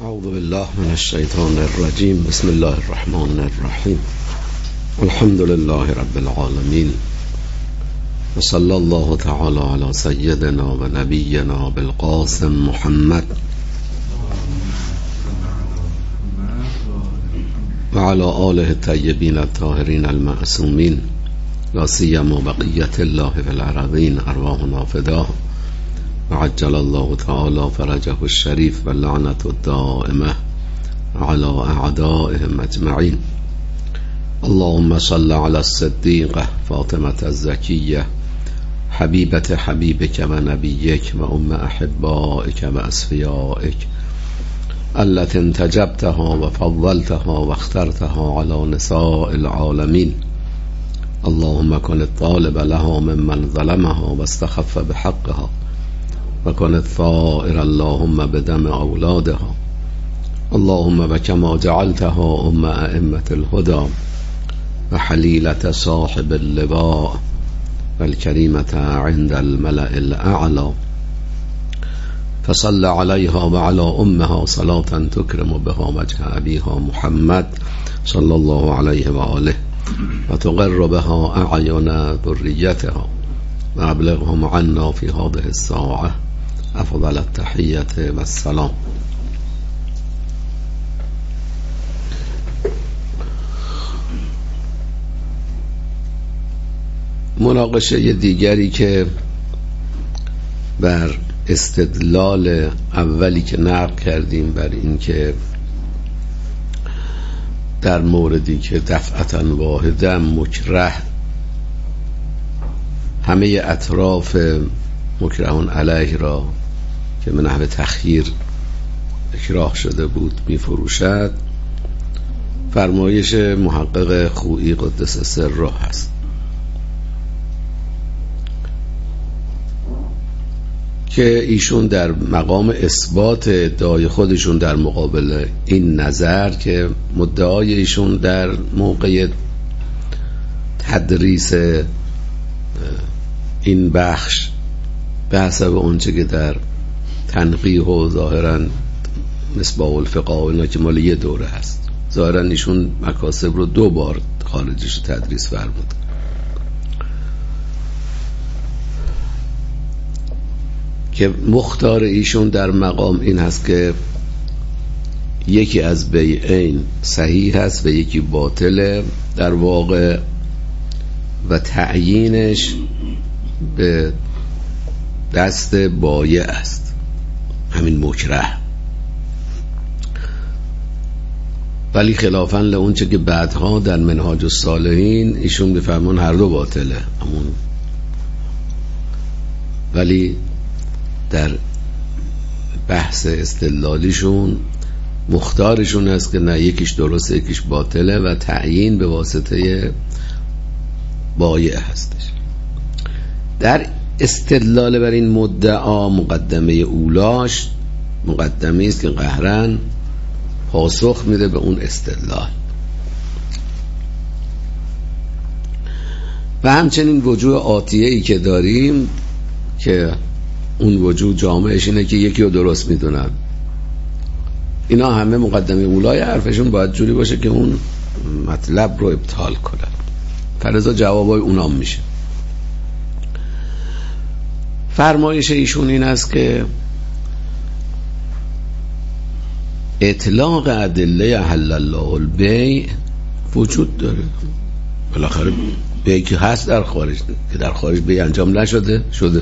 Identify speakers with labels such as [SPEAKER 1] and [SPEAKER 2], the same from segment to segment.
[SPEAKER 1] اعوذ بالله من الشیطان الرجیم. بسم الله الرحمن الرحیم. الحمد لله رب العالمین و صلی الله تعالی علی سیدنا و نبینا بالقاسم محمد و علی آله الطیبین الطاهرین المعصومین لا سیما بقیة الله فی الارضین ارواحنا فداه و عجل الله تعالی فرجه الشریف و لعنت الدائمه على اعدائهم اجمعین. اللهم صل على الصدیقه فاطمة الزکیه حبیبت حبیبک و نبیک و ام احبائک و اصفیائک التي انتجبتها و فضلتها و اخترتها على نساء العالمین. اللهم كن الطالب لها ممن ظلمها واستخف بحقها وكن الثائر اللهم بدم أولادها. اللهم وكما جعلتها أم أئمة الهدى وحليلة صاحب اللواء والكريمة عند الملأ الأعلى فصل عليها وعلى أمها صلاة تكرم بها وجه أبيها محمد صلى الله عليه وآله وتقر بها أعين ذريتها وأبلغهم عنا في هذه الساعة أفضل التحية والسلام. مناقشه دیگری که بر استدلال اولی که نقل کردیم بر این که در موردی که دفعتا واحده مکره همه اطراف مکرهون علیه را که من نحو تخییر اکراه شده بود می فروشد، فرمایش محقق خویی قدس سره هست که ایشون در مقام اثبات ادعای خودشون در مقابل این نظر که مدعای ایشون در موقع تدریس این بخش به حسب اونچه که در تنقیح و ظاهرا مصباح الفقه و اینا که مال یه دوره هست، ظاهرا ایشون مکاسب رو 2 بار خارجش تدریس فرمود که مختار ایشون در مقام این هست که یکی از بیعین صحیح هست و یکی باطله در واقع و تعیینش به دست بایع است، همین مکره. ولی خلافاً لئونچه که بعدها در منهاج الصالحین ایشون بفرمون هر دو باطله همون، ولی در بحث استدلالیشون مختارشون است که نه یکیش درسته یکیش باطله و تعیین به واسطه بایع هستش. در استدلال بر این مدعا مقدمه اولاش مقدمه است که قهرن پاسخ میده به اون استدلال و همچنین وجوه آتیه ای که داریم که اون وجوه جامعش اینه که یکی رو درست میدونن. اینا همه مقدمه اولای حرفشون باید جوری باشه که اون مطلب رو ابطال کنن، فرضا جوابای اونام میشه. فرمایش ایشون این است که اطلاق ادله احل الله البیع وجود داره. بالاخره بیعی که هست در خارج که در خارج بیع انجام نشده شده.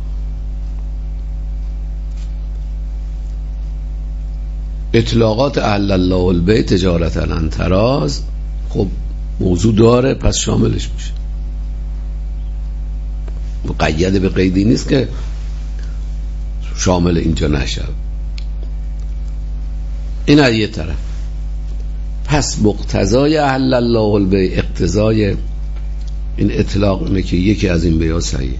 [SPEAKER 1] اطلاقات احل الله البیع تجارتا عن تراض خب موضوع داره، پس شاملش میشه. مقید به قیدی نیست که شامل اینجا نشه. این از یه طرف. پس مقتضای احل الله البیع اقتضای این اطلاق اینه که یکی از این بیعا صحیحه،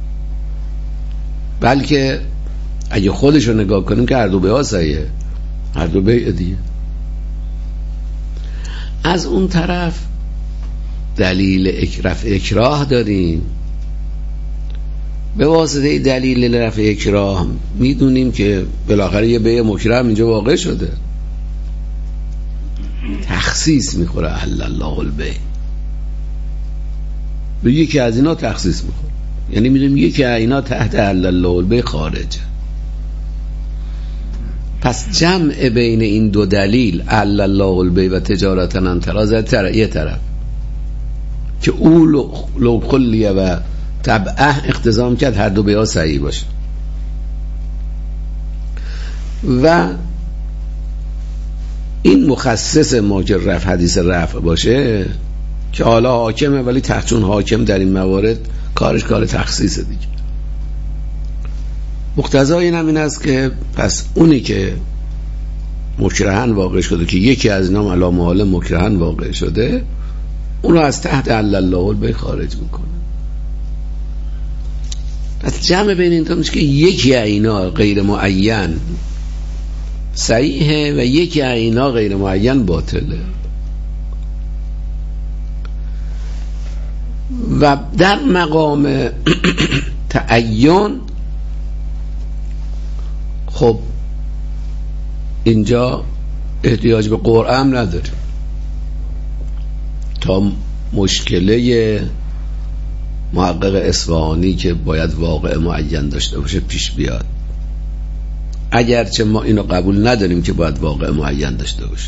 [SPEAKER 1] بلکه اگه خودش رو نگاه کنیم که هر دو بیعا صحیحه، هر دو بیع دیگه. از اون طرف دلیل رفع اکراه داریم. به واسطه دلیل رفع اکراه میدونیم که بالاخره یه بیع مکرم اینجا واقع شده، تخصیص میخوره احل الله البیع، به یکی از اینا تخصیص میخوره، یعنی میدونیم یکی از اینا تحت احل الله البیع خارجه. پس جمع بین این دو دلیل احل الله البیع و تجارتا عن تراض یه طرف که او لو کلیه و تبعه اقتضا کرد هر دو بیعا صحیح باشه، و این مخصص ما که حدیث رفع باشه که حالا حاکمه، ولی چون حاکم در این موارد کارش کار تخصیصه دیگه. مقتضای این هم این است که پس اونی که مکرهن واقع شده که یکی از اینا علی محال مکرهن واقع شده، اون رو از تحت احل الله البیع خارج میکنه. پس جمع بین این میشه که یکی از اینا غیر معین صحیحه و یکی از اینا غیر معین باطله. و در مقام تعین خب اینجا احتیاج به قرعه هم نداریم تا مشکله محقق اصفهانی که باید واقع معین داشته باشه پیش بیاد، اگرچه ما اینو قبول نداریم که باید واقع معین داشته باشه،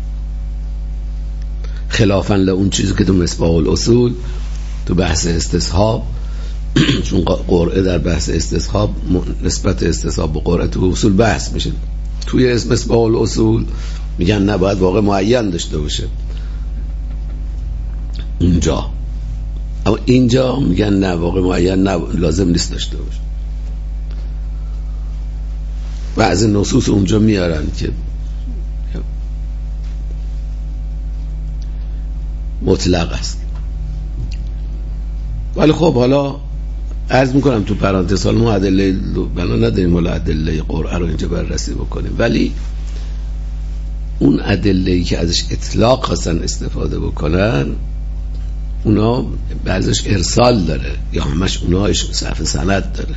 [SPEAKER 1] خلافاً لأون چیزی که تو مصباح الاصول تو بحث استصحاب چون قرعه در بحث استصحاب نسبت استصحاب به قرعه تو اصول بحث میشه، توی اسم مصباح الاصول میگن نباید واقع معین داشته باشه اونجا، اما اینجا میگن نه واقع معین لازم نیست داشته باشه. بعضی نصوص اونجا میارن که مطلق است. ولی خب حالا عرض میکنم تو پرانتز ما ادله بنا نداریم ولی ادله قرآن رو اینجا بررسی بکنیم، ولی اون ادله‌ای که ازش اطلاق خواستن استفاده بکنن اونا بعضیش ارسال داره یا همش اوناش صرف سند داره،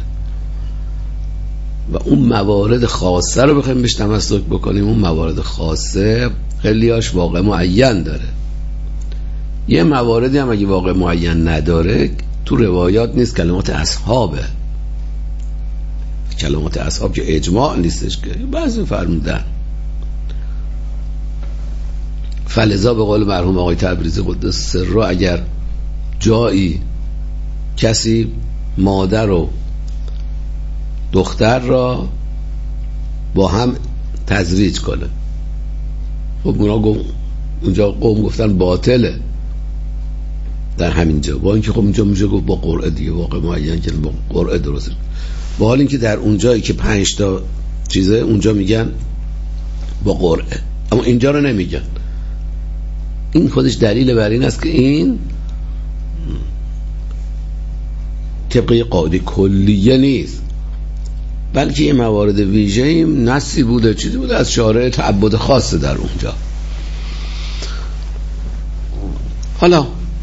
[SPEAKER 1] و اون موارد خاصه رو بخوایم بهش تمسک بکنیم، اون موارد خاصه خیلیاش واقع معین داره. یه مواردی هم اگه واقع معین نداره تو روایات نیست، کلمات اصحابه، کلمات اصحاب که اجماع نیستش که بعضی فرمودن. فلذا به قول مرحوم آقای تبریزی قدس سره اگر جایی کسی مادر و دختر را با هم تزریج کنه، خب اونجا قوم گفتن باطله در همینجا، با اینکه خب اونجا میشه گفت با قرعه دیگه واقع معین که با قرعه درسته، با حال اینکه در اونجایی که 5 تا چیزه اونجا میگن با قرعه، اما اینجا رو نمیگن. این خودش دلیل بر این است که این طبقه قاعده کلیه نیست، بلکه یه موارد ویژه‌ای نصی بوده، چیزی بوده از شارع تعبد خاصه در اونجا. حالا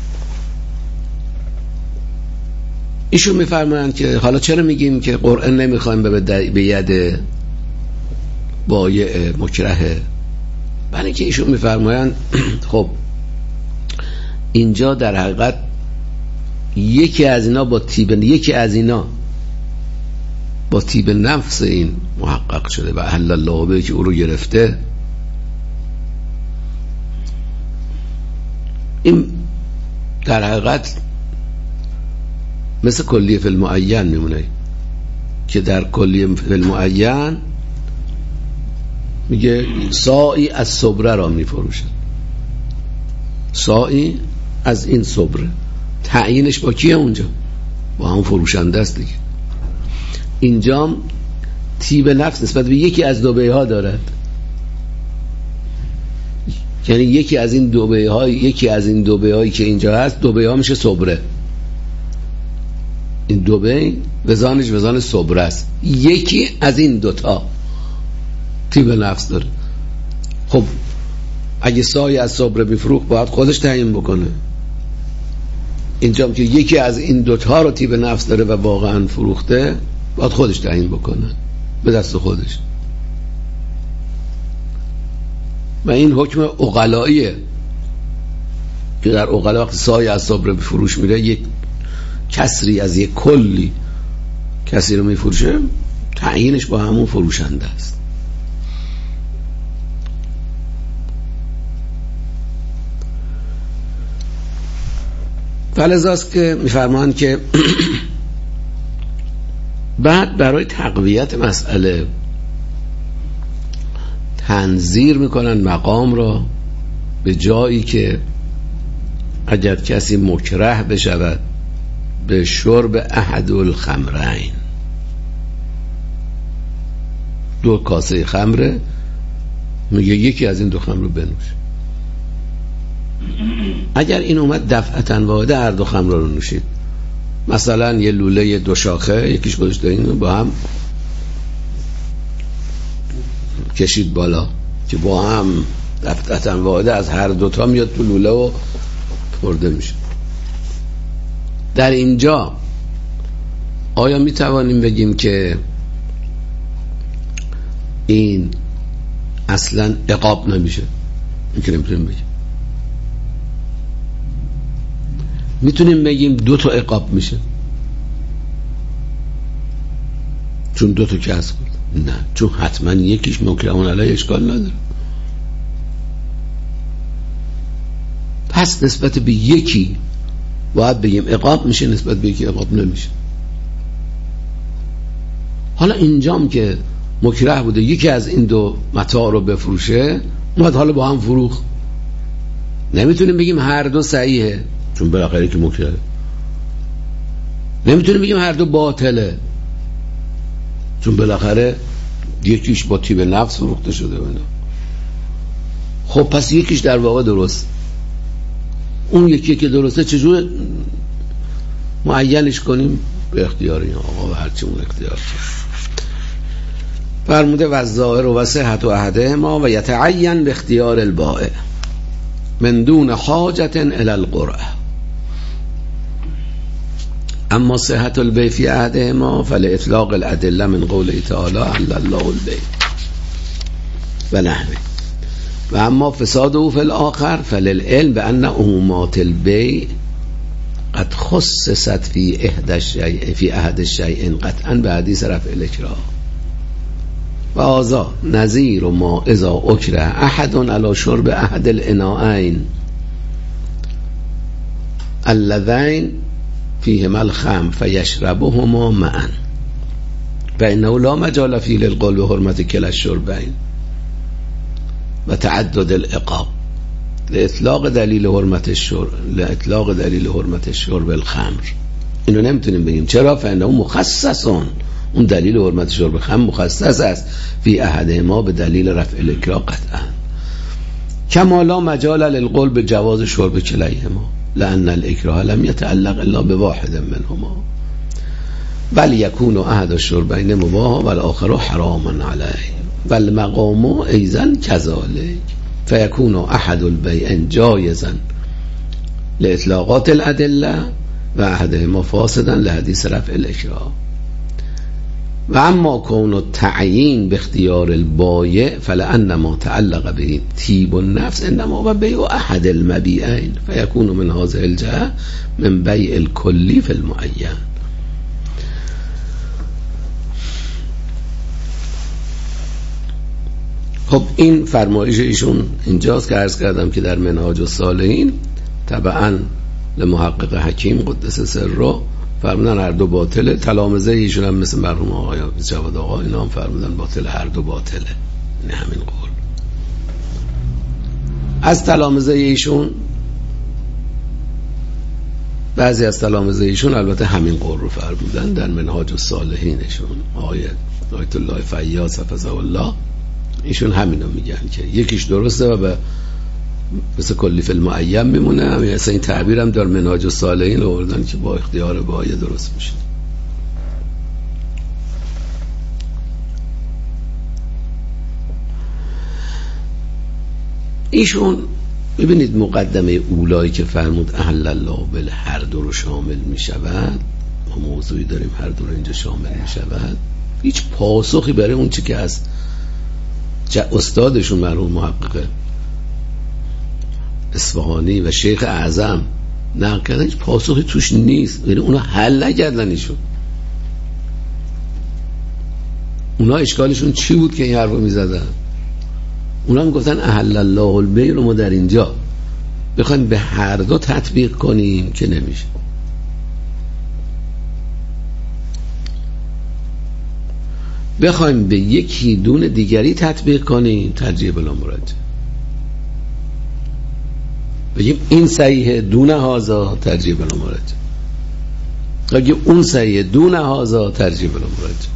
[SPEAKER 1] ایشون میفرمایند که حالا چرا میگیم که قرآن نمیخوایم به ید بایع مکرهه؟ برای که ایشون میفرمایند خب اینجا در حقیقت یکی از اینا با طیب نفس این محقق شده و احل الله به که او رو گرفته. این در حقیقت مثل کلیه فی المعین میمونه که در کلیه فی المعین میگه ساعی از صبره را میفروشد، ساعی از این صبره، تعیینش با کیه اونجا؟ با هم فروشنده است دیگه. اینجا طیب نفس نسبت به یکی از دو بیعها دارد، یعنی یکی از این دو بیعهایی که اینجا هست، دو بیعها میشه صبره، این دو بیع وزانش وزان صبره است، یکی از این دوتا طیب نفس داره. خب اگه سای از صبره میفروخت باید خودش تعیین بکنه، اینجا که یکی از این دوتا رو طیب نفس داره و واقعا فروخته باید خودش تعیین بکنه به دست خودش. و این حکم عقلاییه که در عقلا وقتی سای اعصاب رو به فروش میره، یک کسری از یک کلی کسی رو میفروشه، تعیینش با همون فروشنده است. فلذاست که میفرمایند که بعد برای تقویت مسئله تنظیر میکنن مقام را به جایی که اگر کسی مکره بشود به شرب احد الخمرین، 2 کاسه خمره، میگه یکی از این 2 خمر رو بنوش. اگر این اومد دفعتاً واحده هر 2 خمر رو نوشید، مثلا یه لوله 2 شاخه یکیش گذاشته این با هم کشید بالا که با هم دفعتاً واحده از هر 2 تا میاد تو لوله و خورده میشه. در اینجا آیا میتوانیم بگیم که این اصلا عقاب نمیشه؟ این که نمیتونیم بگیم. میتونیم بگیم 2 تا عقاب میشه چون 2 تا کسب کرد؟ نه، چون حتما یکیش مکرهون علیه اشکال نداره. پس نسبت به یکی باید بگیم عقاب میشه، نسبت به یکی عقاب نمیشه. حالا اینجام که مکره بوده یکی از این 2 متاع رو بفروشه، اومد حالا با هم فروخت، نمیتونیم بگیم هر 2 صحیحه چون بالاخره که مکره. نمیتونیم بگیم هر 2 باطله چون بالاخره یکیش با طیب نفس فروخته شده بنا. خب پس یکیش در واقع درست، اون یکی که درسته چجور معینش کنیم؟ به اختیار این آقا و هرچی اون اختیار کنیم. فرموده و الظاهر و صحت و احدهما و یتعین به اختیار البائع من دون حاجت الی القرعه، اما صحت البیع فی احدهما فلاطلاق الادله من قوله تعالی احل الله البیع و نحوه، و اما فساده فی الاخر فللعلم بان عمومات البیع قد خصصت فی احد الشیئین قطعا به حدیث رفع الاکراه و هذا نظیر ما اذا اکره احد علی شرب احد الاناءین اللذین فیهما الخمر فیشربهما معا فانه لا مجال فی للقول بحرمت کلا الشربین و تعدد العقاب لاطلاق دلیل حرمت الشرب الخمر. اینو نمیتونیم بگیم. چرا؟ فانه مخصصون، اون دلیل حرمت شرب خمر مخصص است فی احدهما به دلیل رفع الاکراه قطعا، کما لا مجال للقول به جواز شرب کلیهما لان الاکراه لم يتعلق الا بواحد منهما بل یکون احد الشربین مباحا و الاخر حراما علیه و المقام ایضا کذالک فیکون احد البیعین جایزا لاطلاقات الادله و احدهما فاسدا لحدیث رفع الاکراه. و اما کون التعیین به اختیار البایع فلان ما تعلق به طیب النفس انما و بیع احد المبیعین فیکون من هذه الجهه من بیع الکلی فی المعین. خب این فرمایش ایشون اینجاست که عرض کردم که در منهاج الصالحین طبعا لمحقق حکیم قدس سره فرمودن هر 2 باطله. تلامذه ایشون هم مثل مرحوم آقای جواد آقا اینا هم فرمودن باطله، هر 2 باطله. این همین قول از تلامذه ایشون. بعضی از تلامذه ایشون البته همین قول رو فرمودن در منهاج الصالحینشون. آقای آیت الله فیاض حفظه الله ایشون همینو میگن که یکیش درسته و به مثل کلی فی المعین میمونه. مثلا این تعبیر هم در منهاج الصالحین آوردن که با اختیار بایع درست میشه. ایشون ببینید مقدمه اولایی که فرمود احل الله بل هر 2 رو شامل میشود، ما موضوعی داریم هر 2 رو اینجا شامل میشود، هیچ پاسخی برای اون چی که از استادشون مرحوم محقق اصفهانی و شیخ اعظم نقل کردن، هیچ پاسخی توش نیست. یعنی اونا حل نکردن ایشون. اونا اشکالشون چی بود که این حرفو میزدن؟ اونا میگفتن احل الله البیع رو ما در اینجا بخوایم به هر دو تطبیق کنیم که نمیشه. بخوایم به یکی دون دیگری تطبیق کنیم ترجیح بلا مرجح. بگیم این صحیحه دون هذا ترجیح بلا مرجح، بگیم اون صحیحه دون هذا ترجیح بلا مرجح.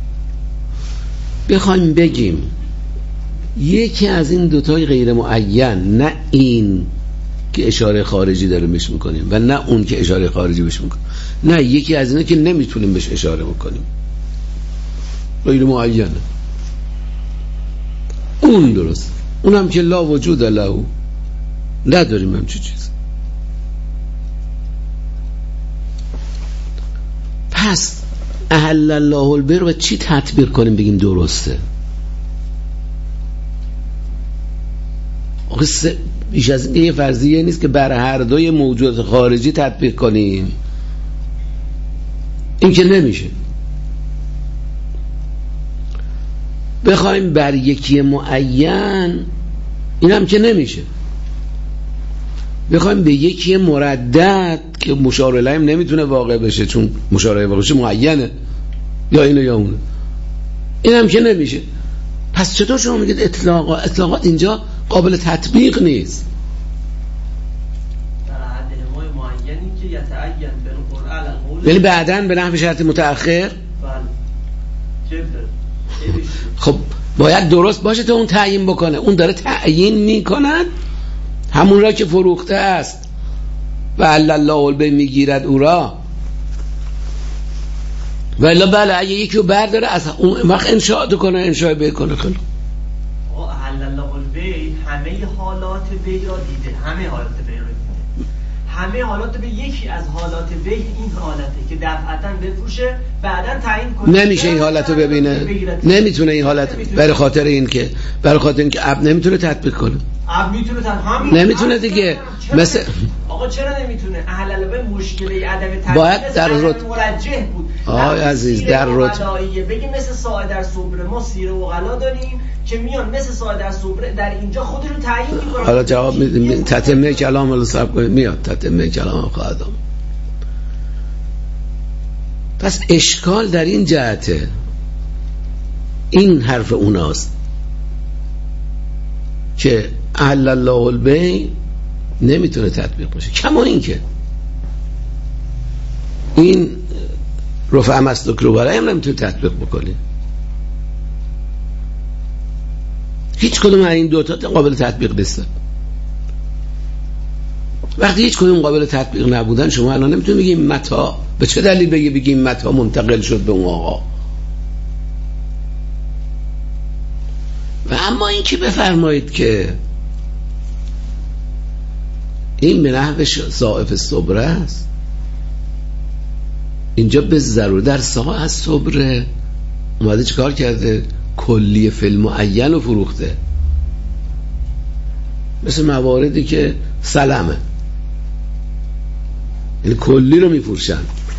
[SPEAKER 1] بخوایم بگیم یکی از این دوتای غیر معین، نه این که اشاره خارجی داره بهش میکنیم و نه اون که اشاره خارجی بهش میکنیم، نه یکی از اینا که نمیتونیم بهش اشاره میکنیم، غیر معینه، اون درست، اونم که لا وجود له، نداریم همچین چیز. پس احل الله البیع رو چی تطبیق کنیم بگیم درسته؟ بیش از این یه فرضیه نیست که بر هر دوی موجودات خارجی تطبیق کنیم، این که نمیشه. بخوایم بر یکی معین، این هم که نمیشه. بخوایم به یکی مردد که مشار الیه نمیتونه واقع بشه چون مشار الیه واقع بشه معینه، یا اینو یا اونه، این هم که نمیشه. پس چطور شما میگید اطلاقات اینجا قابل تطبیق نیست؟ یعنی بعداً به نحو شرط متأخر. خب باید درست باشه تا اون تعیین بکنه. اون داره تعیین میکند همون را که فروخته است و الله البیع میگیرد او را، ولی بله اگه یکی رو برداره از اون وقت انشاء کنه، انشاء بیع کنه. خیلی
[SPEAKER 2] الله البیع همه حالات بیع را دیده، همه حالات بیع را دیده، همه حالات بیع. یکی از حالات بیع این حالته که دفعتاً بفروشه بعداً تعیین کنه.
[SPEAKER 1] نمیشه این حالت رو ببینه، نمیتونه این حالت، برای خاطر اینکه عبد نمیتونه تطبیق کنه.
[SPEAKER 2] عبد میتونه
[SPEAKER 1] نمیتونه دیگه. مثل
[SPEAKER 2] آقا چرا نمیتونه؟ اهل البیع مشکلی عدم تطبیق
[SPEAKER 1] باید در
[SPEAKER 2] مرجح بود.
[SPEAKER 1] آقای عزیز در
[SPEAKER 2] بگیم مثل ساعه در صبر ما سیره و غلا داریم که میان مثل ساعه در صبر در اینجا خودشون تعیین میکنن.
[SPEAKER 1] حالا جواب میدیم تتمه کلام رو صبر کنید، میاد تتمه کلام خواهد آمد. پس اشکال در این جهته، این حرف اوناست که احل الله البیع نمیتونه تطبیق بشه. کما این که این رفع مسلوک رو برای هم نمیتونه تطبیق بکنه. هیچ کدوم این دوتا قابل تطبیق نیست. وقتی هیچ کدوم قابل تطبیق نبودن، شما الان نمیتونید بگیم متا. به چه دلیل بگیم متا منتقل شد به اون آقا؟ و اما این که بفرمایید که این به نحو صائف صبره است، اینجا به ضرور در ساعه از صبره اومده چیکار کرده؟ کلی فیلم معین رو فروخته. مثل مواردی که سلمه، یعنی کلی رو میفروشن،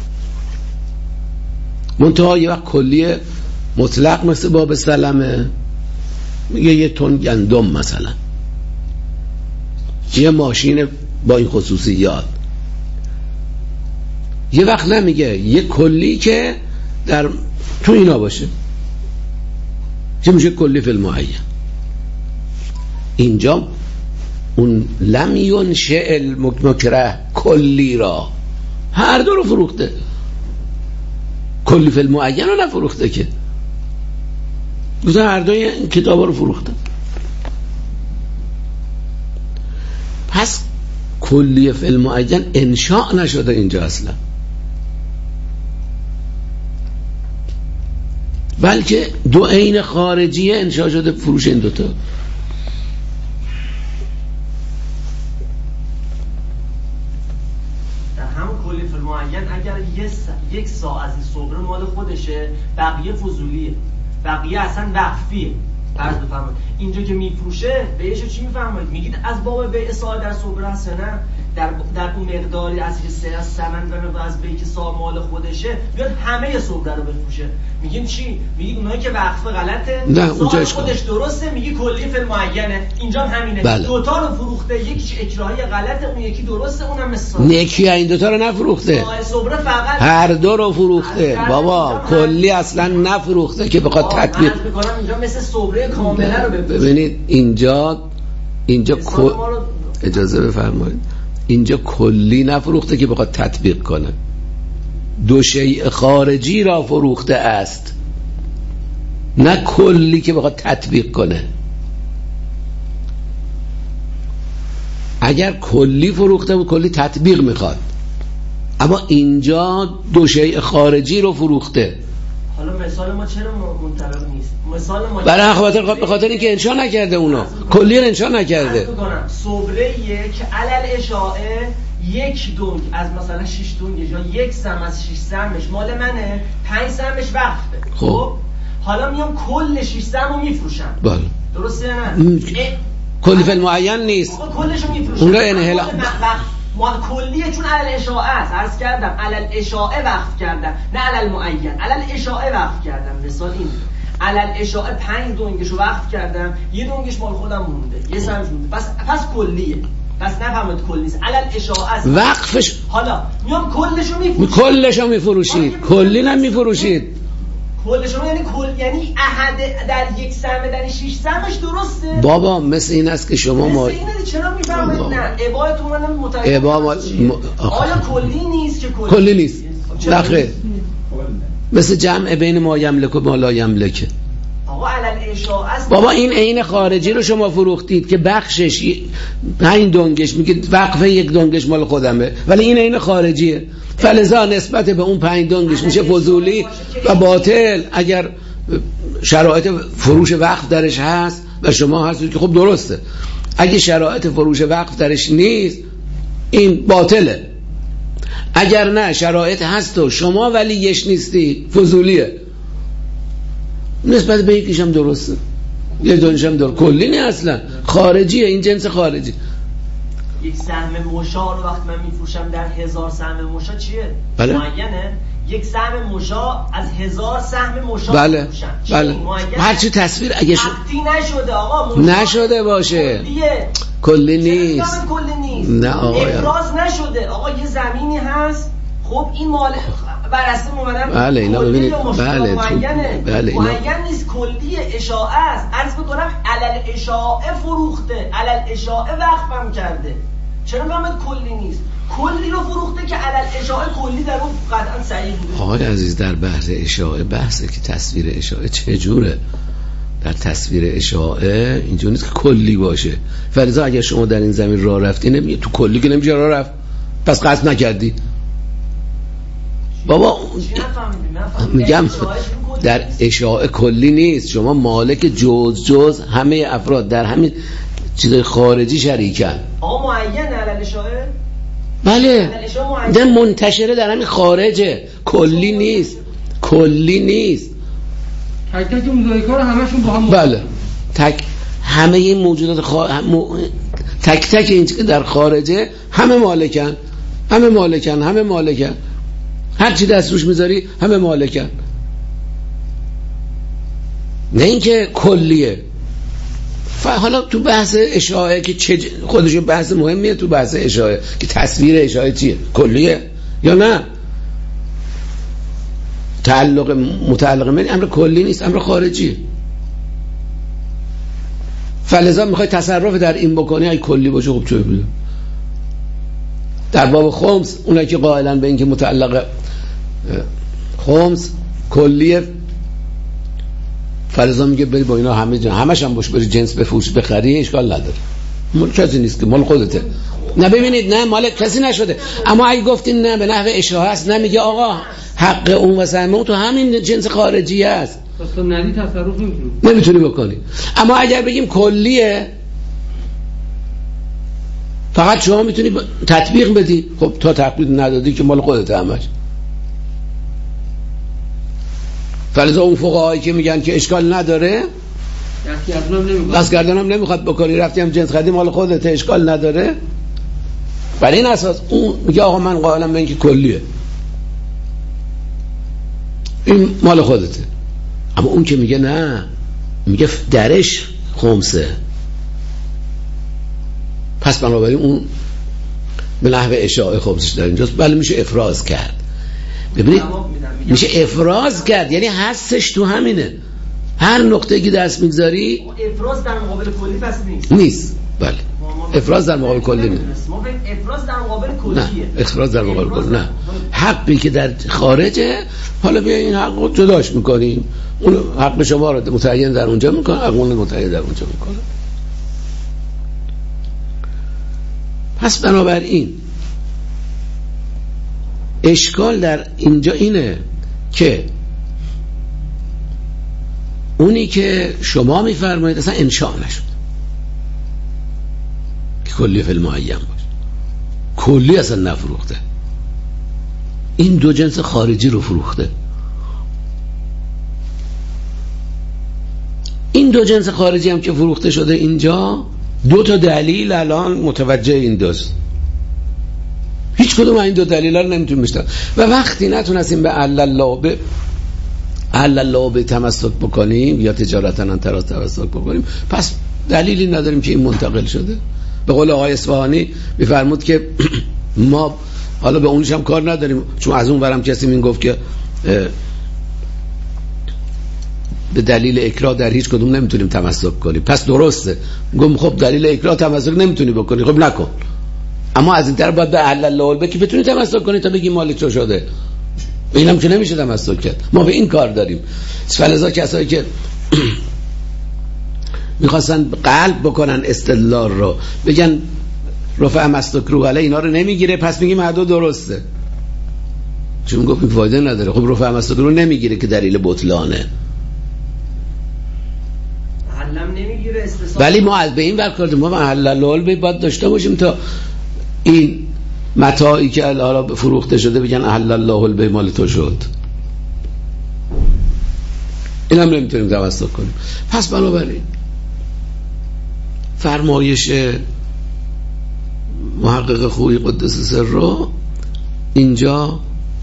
[SPEAKER 1] منتها یه وقت کلی مطلق مثل باب سلمه، میگه 1 تن گندم مثلا، یه ماشین با این خصوصیات. یه وقت نمیگه یه کلی که در تو اینا باشه، چه میشه کلی فی المعین. اینجا اون لم ینشئ المکره کلی را هر دو رو فروخته، کلی فی المعین رو نفروخته که، گفتن هر دوی این کتابا رو فروخته. پس کلی فی المعین انشاء نشده اینجا اصلا، بلکه دو عین خارجیه انشاء شده فروش این دوتا.
[SPEAKER 2] در همون کلی فی المعین اگر یک ساعت از این صبر مال خودشه، بقیه فضولیه، بقیه اصلا وقفیه. فرض بفرمایید اینجا که میفروشه بهش چی میفرمایید؟ میگید از باب بیع ساعه در صبر حسنه، در اون مقداری از حصه از ثمن و از بیع که صاحب مال خودشه بیاد همه صبر رو بفروشه. میگیم چی؟ میگید اونایی که وقف غلطه،
[SPEAKER 1] نه اونجا
[SPEAKER 2] خودش درسته، میگی کلی فی المعینه. اینجا هم همینه.
[SPEAKER 1] بله.
[SPEAKER 2] دوتا رو فروخته، یکیش اکراهی غلطه، اون یکی درسته، اونم مثال.
[SPEAKER 1] یکی این دوتا رو نفروخته،
[SPEAKER 2] صبر فقط
[SPEAKER 1] هر دو رو فروخته بابا، کلی اصلا نفروخته که بخواد تطبیق.
[SPEAKER 2] من میگم اینجا مثل صبر کامله رو
[SPEAKER 1] ببینید اینجا اجازه بفرمایید، اینجا کلی نفروخته که بخواد تطبیق کنه، دو شیء خارجی را فروخته است، نه کلی که بخواد تطبیق کنه. اگر کلی فروخته بود کلی تطبیق میخواد، اما اینجا دو شیء خارجی رو فروخته.
[SPEAKER 2] حالا مثال ما چرا منطبق نیست؟ مثال ما
[SPEAKER 1] برای به خاطر اینکه انشا نکرده، اونا کلی رو انشا نکرده.
[SPEAKER 2] صبره که علل اشاعه یک دونگ از مثلا 6 دونگ یا یک سهم از 6 سهمش مال منه، 5 سهمش وقفه. خب حالا میام کل 6 سهم رو میفروشم.
[SPEAKER 1] بله
[SPEAKER 2] درسته یا نه؟
[SPEAKER 1] کلی فی المعین نیست،
[SPEAKER 2] کلشو میفروشم.
[SPEAKER 1] اون رو انحلا
[SPEAKER 2] کلیه چون علل اشاعه است. عرض کردم علل اشاعه وقف کردم، نه علل معین. علل اشاعه وقف کردم. مثال این علل اشاعه 5 دونگشو وقف کردم، یه دونگش مال خودم مونده، یه سهمش مونده، پس کلیه. پس نفهمید کل نیست، علل اشاعه است
[SPEAKER 1] وقفش.
[SPEAKER 2] حالا میام کلشو میفروشید،
[SPEAKER 1] کلشو میفروشید، کلی نمیفروشید.
[SPEAKER 2] کلشو یعنی یعنی احد در یک سهم در 6 سهمش درسته
[SPEAKER 1] بابا. مثل این است که شما
[SPEAKER 2] مثل اینه چرا میفهمید؟ نه اباحتون منم متوجه آیا کلی نیست که
[SPEAKER 1] کلی نیست؟ نخیر، مثل جمع بین ما یملک و ما لا یملک.
[SPEAKER 2] آقا علل اشاعه است
[SPEAKER 1] بابا. این عین خارجی رو شما فروختید که بخشش 5 دونگش میگید وقفه 1 دونگش مال خودمه، ولی این عین خارجیه، فلذا نسبت به اون 5 دونگش میشه فضولی و باطل. اگر شرایط فروش وقف درش هست و شما هستید که خب درسته، اگه شرایط فروش وقف درش نیست این باطله. اگر نه شرایط هست و شما ولی یش نیستی فضولیه. نسبت به یکیش هم درسته، یه دونش هم درست، کلی نه اصلا، خارجیه، این جنس خارجی.
[SPEAKER 2] یک سهم مشا رو وقتی من میفروشم در 1000 سهم مشا چیه؟
[SPEAKER 1] بله.
[SPEAKER 2] معینه. یک سهم مشا از 1000 سهم مشا
[SPEAKER 1] بله.
[SPEAKER 2] میفروشم.
[SPEAKER 1] بله. هرچی تصویر اگه
[SPEAKER 2] وقتی نشده آقا
[SPEAKER 1] نشده باشه کلی نیست.
[SPEAKER 2] کلی نیست.
[SPEAKER 1] نه آقا
[SPEAKER 2] افراز نشده. آقا یه زمینی هست، خب این مال بر اساس اومدن
[SPEAKER 1] بله اینا ببینید
[SPEAKER 2] بله
[SPEAKER 1] بله
[SPEAKER 2] معین نیست، کلی اشاعه است. عرض بکنم علل اشاعه فروخته، علل اشاعه وقفم کرده. چرا فهمید کلی نیست؟ کلی رو فروخته که علل اشاعه کلی در اون قطعا صحیح بوده.
[SPEAKER 1] آقای عزیز در بحث اشاعه بحثه که تصویر اشاعه چجوره. در تصویر اشاعه اینجوری نیست که کلی باشه. فلذا اگر شما در این زمین راه رفتی نمیگه تو کلی که نمیشه راه رفت، پس قصد نکردی. بابا میگم در اشاعه کلی نیست، شما مالک جز همه افراد در همین چیز خارجی شریکن.
[SPEAKER 2] آقا معین علل اشاعه
[SPEAKER 1] بله ده منتشره در همین خارجه، کلی نیست، کلی نیست.
[SPEAKER 3] تک تک موزاییک‌ها رو همشون با هم
[SPEAKER 1] بله همه این موجودات تک تک این که در خارجه همه مالکن، هر چی دست روش میذاری همه مالکن، نه اینکه کلیه. حالا تو بحث اشاعه که خودش بحث مهمیه، تو بحث اشاعه که تصویر اشاعه چیه، کلیه یا نه؟ متعلق من امر کلی نیست، امر خارجیه. فلذا میخوای تصرف در این بکنی ای کلی باشه، خب چه بوده. در باب خمس اونایی که قائلن به اینکه متعلق خمس کلیه، فلذا میگه بری با اینا همش هم باش بری جنس بفروش بخری، اشکال نداره، مال کسی نیست که مال خودته. نه ببینید، نه مال کسی نشده. اما اگه گفتین نه به نحو اشاعه است، نمیگه آقا حق اون و سهم تو همین جنس خارجی است،
[SPEAKER 3] اصلا ندی تصرف
[SPEAKER 1] نمیتونی بکنی. اما اگر بگیم کلیه فقط شما میتونی تطبیق بدی، خب تا تطبیق ندادی که مال خودت همش. فلذا اون فقهایی که میگن که اشکال نداره
[SPEAKER 3] دست
[SPEAKER 1] گردنم نمیخواد بکنی، رفتی هم جنس خریدی مال خودت، اشکال نداره. برای این اساس اون میگه آقا من قائلم به اینکه کلیه، این مال خودته. اما اون که میگه نه، میگه درش خمسه، پس بنابراین اون به نحو اشاعه خمسش در اینجاست. بله میشه افراز کرد. ببینید میشه افراز کرد، یعنی هستش تو همینه، هر نقطه‌ای که دست میگذاری
[SPEAKER 2] افراز در مقابل کلی پس
[SPEAKER 1] نیست. بله افراز در مقابل کلی نیست.
[SPEAKER 2] افراز در مقابل کلیه.
[SPEAKER 1] نه افراز در مقابل کلی نه. حقی که در خارجه، حالا بیا این حق رو جداش میکنیم، اون حق شما رو متعین در اونجا میکنه، حق اون متعین در اونجا میکنه. پس بنابراین اشکال در اینجا اینه که اونی که شما میفرمایید اصلا انشاء نشد که کلی فی المعین باشه، کلی اصلا نفروخته، این دو جنس خارجی رو فروخته. این دو جنس خارجی هم که فروخته شده اینجا، دو تا دلیل الان متوجه این دوست، هیچ کدوم این دو دلیل رو نمیتونیم بشتن و وقتی نتونستیم به الله به تمسک بکنیم یا تجارتا انتراز تمسک بکنیم، پس دلیلی نداریم که این منتقل شده. به قول آقای اصفهانی میفرمود که ما حالا به اونش هم کار نداریم، چون از اون برم کسی من گفت که به دلیل اکراه در هیچ کدوم نمیتونیم تمسک کنیم، پس درسته. گفتم خب دلیل اکراه تمسک نمیتونی بکنی، خب نکن، اما از این طرف باید به الله به که بتونی تمسک کنی تا بگی مال تو شده، اینم که نمیشه تمسک کرد. ما به این کار داریم. فلذا کسایی که میخواستن قلب بکنن استدلال رو، بگن رفع مستک رو علی اینا رو نمیگیره، پس میگیم هر دو درسته، چون گفتیم فایده نداره. خب رفع مستک رو نمیگیره که دلیل بطلانه،
[SPEAKER 2] علم نمیگیره استصحاب.
[SPEAKER 1] ولی ما از به این ور ما محل الله باید داشته باشیم تا این متاعی که حالا فروخته شده بگن احل الله البیع مال تو شد، این هم نمیتونیم تمسک کنیم. پس بنابراین فرمایش محقق خویی قدس سر رو اینجا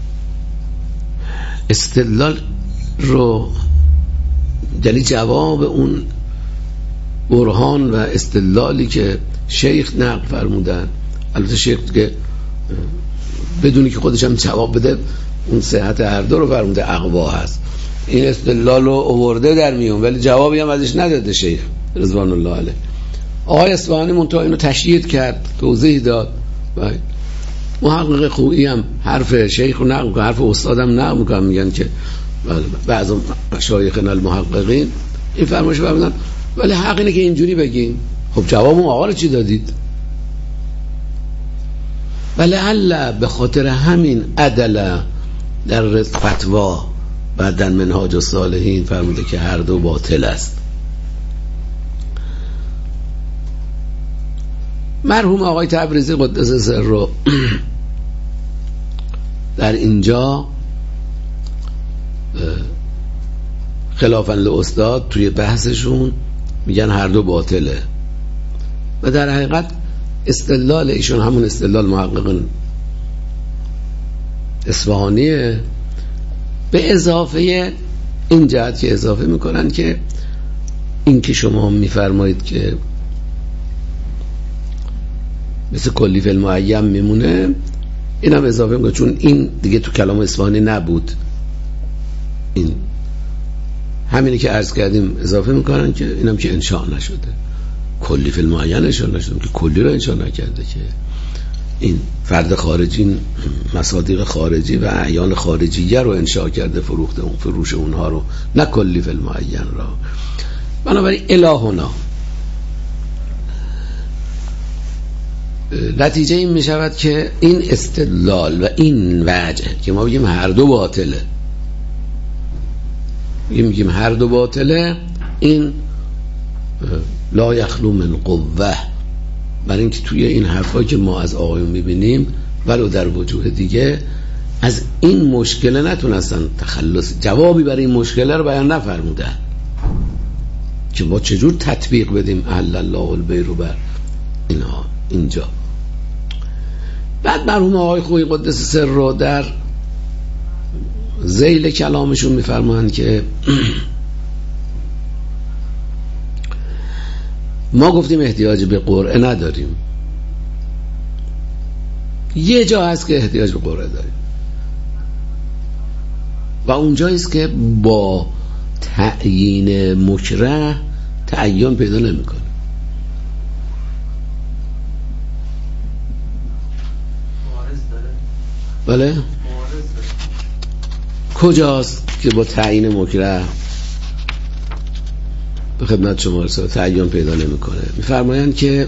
[SPEAKER 1] استدلال رو، یعنی جواب اون برهان و استدلالی که شیخ نقل فرمودن، البته شیخ که بدونی که خودش هم جواب بده اون صحت هر دو رو فرموده اقوا هست، این استدلال رو آورده در میون ولی جوابی هم ازش نداده شیخ رضوان الله علیه. آقای اصفهانی منتها اینو تشدید کرد، توضیح داد. محقق خویی هم حرف شیخ رو نقل میکنه، حرف استادم نقل میکنه، میگن که بعض مشایخنا المحققین این فرمایش فرمودن، ولی حق اینه که اینجوری بگیم. خب جواب اون آقا رو چی دادید؟ ولی الله به خاطر همین عدل در فتوا و در منهاج الصالحین فرموده که هر دو باطل است. مرحوم آقای تبریزی قدس سره در اینجا خلافاً لاستاد توی بحثشون میگن هر دو باطله و در حقیقت استدلال ایشون همون استدلال محقق اصفهانیه، به اضافه این جهت که اضافه میکنن که این که شما میفرمایید که مثل کلی فی المعین میمونه، این هم اضافه میکنه، چون این دیگه تو کلام اصفهانی نبود، این همینی که عرض کردیم اضافه میکنن که اینم که انشاء نشده، کلی فی المعین انشاء نشده که کلی رو انشاء نکرده، که این فرد خارجی مصادیق خارجی و اعیان خارجیه رو انشاء کرده، فروخته اون فروش اونها رو، نه کلی فی المعین را. بنابراین الهنا نتیجه این می شود که این استدلال و این وجه که ما بگیم هر دو باطله، میگیم هر دو باطله، این لا یخلو من قوه، برای اینکه توی این حرفا که ما از آقایون میبینیم ولو در وجوه دیگه از این مشکل نتونستن تخلص، جوابی برای این مشکل رو بیان نفرمودن. که ما چجور تطبیق بدیم احل الله البیع رو بر اینها اینجا. بعد مرحوم آقای خویی قدس سر رو در ذیل کلامشون میفرمایند که ما گفتیم احتیاج به قرعه نداریم، یه جا هست که احتیاج به قرعه داریم و اونجایی است که با تعیین مکره تعین پیدا نمیکنه. بله؟ کجاست که با تعیین مکره به خدمت شما رسول تعین پیدا نمیکنه؟ میفرمایند که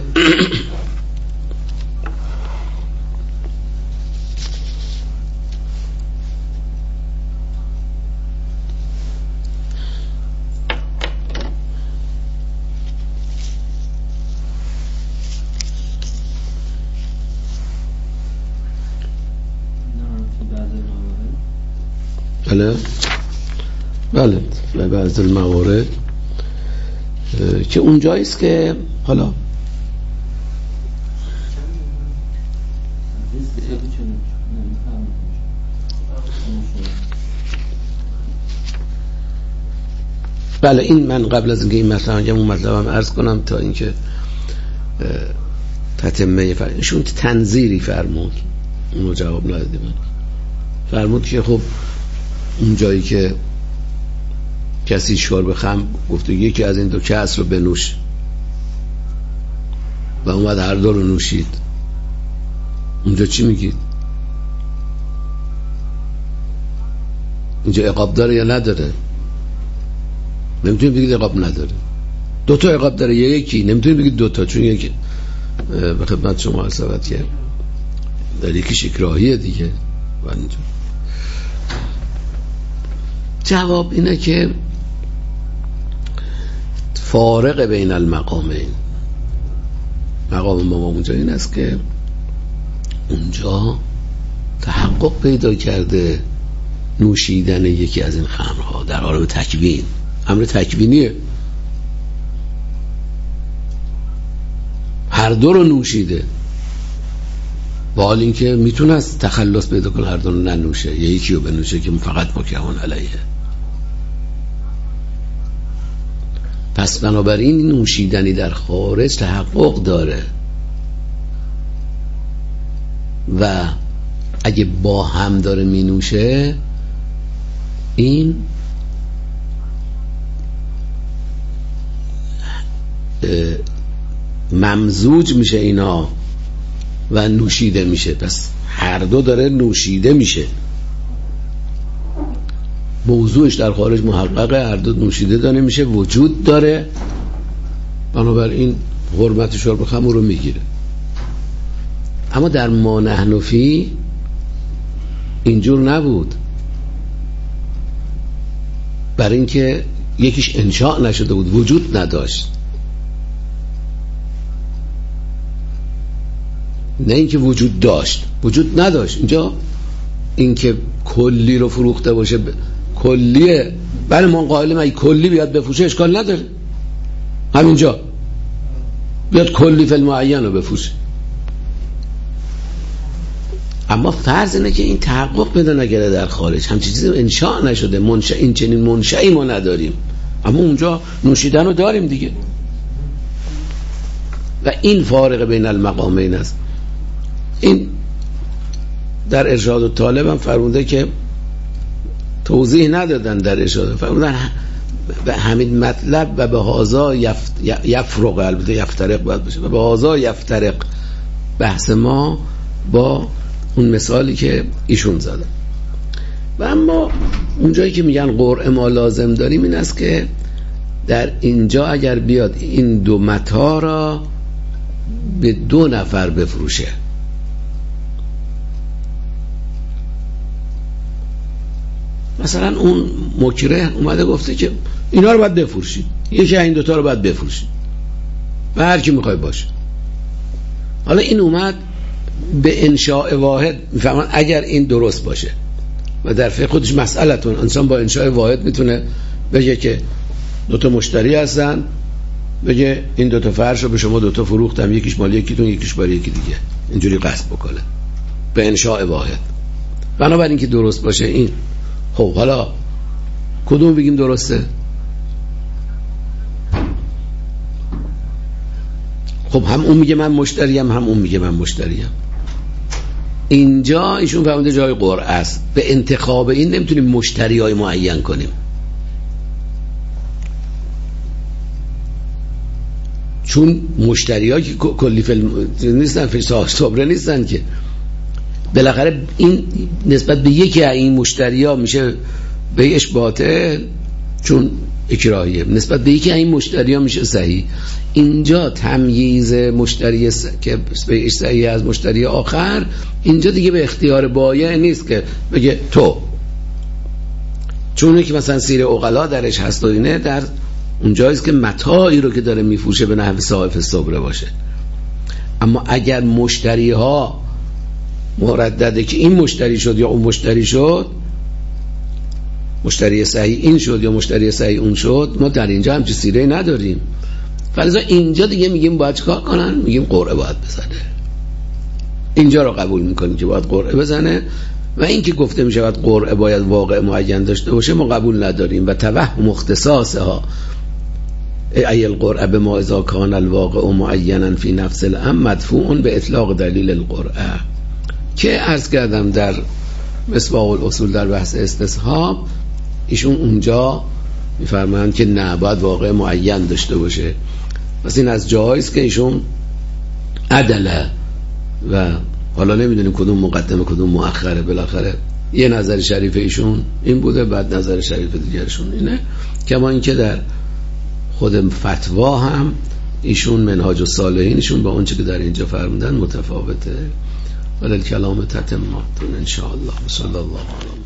[SPEAKER 1] بله و بعض الموارد که اونجاییست که حالا بله این من قبل از اینکه این مطلب انجام اون مطلبم عرض کنم تا اینکه تتمه ایشون تنظیری فرمود، اونو جواب ندادی. من فرمود که خب اون جایی که کسی شرب خمر گفته یکی از این دو کاس رو بنوش و اومد هر دو رو نوشید، اونجا چی میگید؟ اینجا عقاب داره یا نداره؟ نمیتونید بگید عقاب نداره. دو تا عقاب داره یا یکی؟ نمیتونید بگید دو تا، چون یکی به خدمت شما عرض که در یکیش اکراهیه دیگه. و اینجا جواب اینه که فارق بین المقامین، مقام ما اونجا این است که اونجا تحقق پیدا کرده نوشیدن یکی از این خمرها در عالم تکوین، امر تکوینیه، هر دو رو نوشیده، با حال اینکه میتونه از تخلص پیدا کنه هر دو رو ننوشه، یکی رو بنوشه که فقط مکرهون علیه. پس بنابراین نوشیدنی در خارج تحقق داره و اگه با هم داره می نوشه این ممزوج میشه اینا و نوشیده میشه، پس هر دو داره نوشیده میشه، موضوعش در خارج محققه، هر دو نوشیده داره میشه، وجود داره، بنابراین حرمت شرب خمر رو میگیره. اما در ما نحن فی اینجور نبود، برای اینکه یکیش انشاء نشده بود، وجود نداشت، نه اینکه وجود داشت، وجود نداشت. اینجا اینکه کلی رو فروخته باشه کلیه، بله ما قائلیم اگه کلی بیاد بفروشه اشکال نداره، همینجا بیاد کلی فی المعین رو بفروشه، اما فرض اینه که این تحقق پیدا نکرده در خارج، همچین چیزی انشاء نشده، منشأ این چنین منشأی ما نداریم، اما اونجا نوشیدن رو داریم دیگه. و این فارق بین المقامین است. این در ارشاد الطالب هم فرموده که توضیح ندادن، در ارشاد فرمودن به همین مطلب و به هازا یفرق، البته یفترق باید باشه، و به هازا یفترق بحث ما با اون مثالی که ایشون زدن. و اما اونجایی که میگن قرعه ما لازم داریم این است که در اینجا اگر بیاد این دو متاع را به دو نفر بفروشه، مثلا اون مکره اومده گفته که اینا رو باید بفروشید، یکی این دوتا رو باید بفروشید و هر کی میخوای باشه. حالا این اومد به انشاء واحد، میفهمن اگر این درست باشه و در فقه خودش مسئلتون، انسان با انشاء واحد میتونه بگه که دوتا مشتری هستن بگه این دوتا فرش رو به شما دوتا فروختم، یکیش مال یکیتون یکیش برای یکی دیگه، اینجوری قصد بکنه به انشاء واحد. بنابراین که درست باشه این. خب حالا کدوم بگیم درسته؟ خب هم اون میگه من مشتریم، هم اون میگه من مشتریم. اینجا ایشون فهمیده جای قرعه است. به انتخاب این نمیتونیم مشتریای معین کنیم، چون مشتریایی که کلی نیستن، فیل صبره نیستن که. بالاخره این نسبت به یکی از این مشتریا میشه بیعش باطل چون اکراهیه، نسبت به یکی از این مشتریا میشه صحیح. اینجا تمییز مشتری که بیعش صحیح از مشتری آخر، اینجا دیگه به اختیار بایع نیست که بگه تو، چون که مثلا سیر عقلا درش هست و اینه، در اونجاییست که متاعی رو که داره میفروشه به نحو صاحب صبره باشه. اما اگر مشتری ها مردده که این مشتری شد یا اون مشتری شد، مشتری صحیح این شد یا مشتری صحیح اون شد، ما در اینجا همچی سیره نداریم. فلذا اینجا دیگه میگیم باید چیکار کنن؟ میگیم قرعه باید بزنه. اینجا رو قبول میکنیم که باید قرعه بزنه، و این که گفته میشه باید قرعه باید واقع معین داشته باشه ما قبول نداریم. و توهم اختصاصها ای القرعه بما اذا کان الواقع معینا فی نفس الامر مدفوع به اطلاق دلیل القرعه، که عرض کردم در مصباح الاصول در بحث استصحاب ایشون اونجا میفرمایند که نه، باید واقع معین داشته باشه. پس این از جاییست که ایشون عدله و حالا نمیدونیم کدوم مقدمه کدوم مؤخره، بالاخره یه نظر شریف ایشون این بوده، بعد نظر شریف دیگرشون اینه. کما اینکه در خود فتوا هم ایشون منهاج الصالحینشون با اون چه که در اینجا فرمودن متفاوته. ولی الکلام تتماتون ان شاء الله. صلی الله علیه